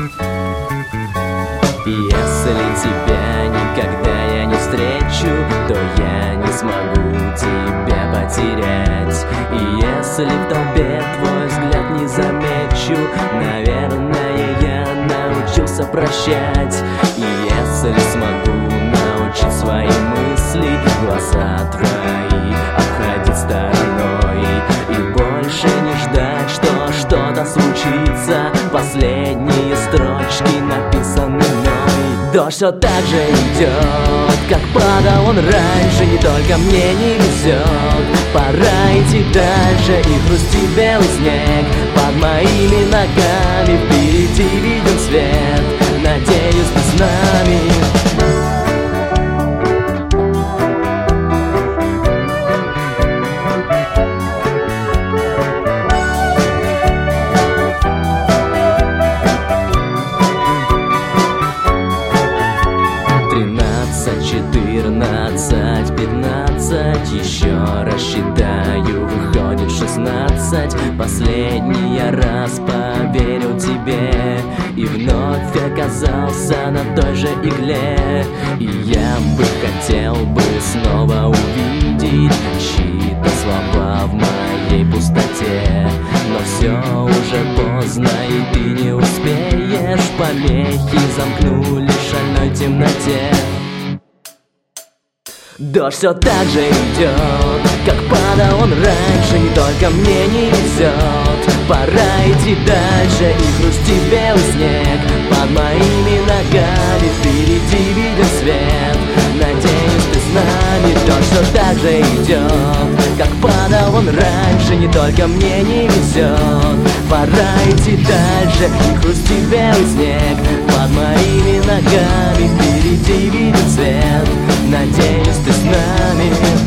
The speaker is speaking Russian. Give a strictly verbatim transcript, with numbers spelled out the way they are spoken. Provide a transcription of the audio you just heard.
Если тебя никогда я не встречу, то я не смогу тебя потерять. И если в толпе твой взгляд не замечу, наверное, я научился прощать. И если смогу научить свои мысли, глаза твои обходить стороной, и больше не ждать, что что-то случится. Последние строчки написаны мной. Дождь все так же идет, как падал он раньше. Не только мне не везет, пора идти дальше. И хрустит белый снег под моими ногами. Впереди виден свет, надеюсь, ты с нами. четырнадцать, пятнадцать, еще раз считаю, выходит шестнадцать. Последний раз поверил тебе и вновь оказался на той же игле. И я бы хотел бы снова увидеть чьи-то слова в моей пустоте, но все уже поздно, и ты не успеешь. Помехи замкнули в шальной темноте. Дождь все так же идет, как падал он раньше. Не только мне не везет, пора идти дальше. И хрустит белый снег под моими ногами. Впереди виден свет, надеюсь, ты с нами. Дождь все так же идет, как падал он раньше. Не только мне не везет, пора идти дальше. И хрустит белый снег под моими ногами. Впереди виден свет, надеюсь, ты с нами.